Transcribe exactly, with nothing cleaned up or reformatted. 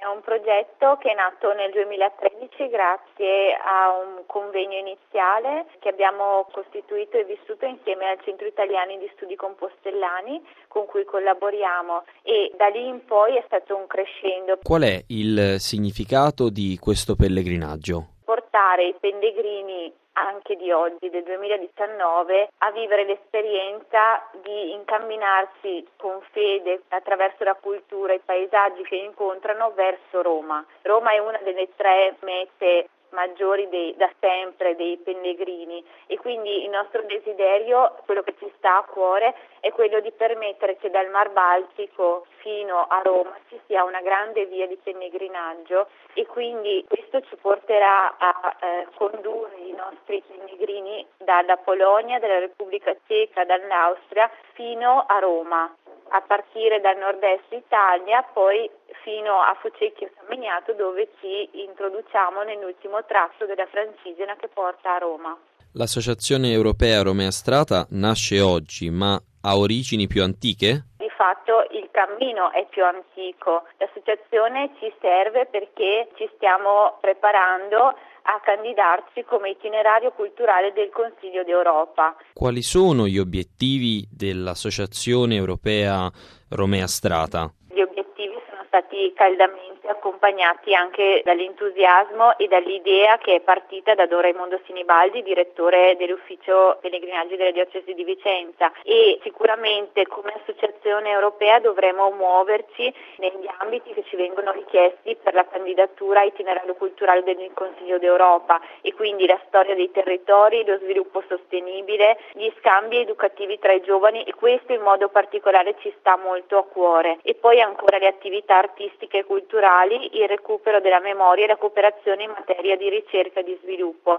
È un progetto che è nato nel duemilatredici grazie a un convegno iniziale che abbiamo costituito e vissuto insieme al Centro Italiani di Studi Compostellani con cui collaboriamo, e da lì in poi è stato un crescendo. Qual è il significato di questo pellegrinaggio? Portare i pellegrini anche di oggi, del duemiladiciannove, a vivere l'esperienza di incamminarsi con fede attraverso la cultura e i paesaggi che incontrano verso Roma. Roma è una delle tre mete maggiori dei, da sempre dei pellegrini, e quindi il nostro desiderio, quello che ci sta a cuore, è quello di permettere che dal Mar Baltico fino a Roma ci sia una grande via di pellegrinaggio, e quindi questo ci porterà a eh, condurre i nostri pellegrini dalla Polonia, dalla Repubblica Ceca, dall'Austria fino a Roma, a partire dal nord-est Italia, poi fino a Fucecchio San Miniato, dove ci introduciamo nell'ultimo tratto della Francigena che porta a Roma. L'Associazione Europea Romea Strata nasce oggi, ma ha origini più antiche? Di fatto il cammino è più antico. L'associazione ci serve perché ci stiamo preparando a candidarci come itinerario culturale del Consiglio d'Europa. Quali sono gli obiettivi dell'Associazione Europea Romea Strata? Gli obiettivi sono stati caldamente accompagnati anche dall'entusiasmo e dall'idea che è partita da Don Raimondo Sinibaldi, direttore dell'ufficio pellegrinaggi della diocesi di Vicenza, e sicuramente come associazione europea dovremo muoverci negli ambiti che ci vengono richiesti per la candidatura a itinerario culturale del Consiglio d'Europa, e quindi la storia dei territori, lo sviluppo sostenibile, gli scambi educativi tra i giovani, e questo in modo particolare ci sta molto a cuore, e poi ancora le attività artistiche e culturali, il recupero della memoria e la cooperazione in materia di ricerca e di sviluppo.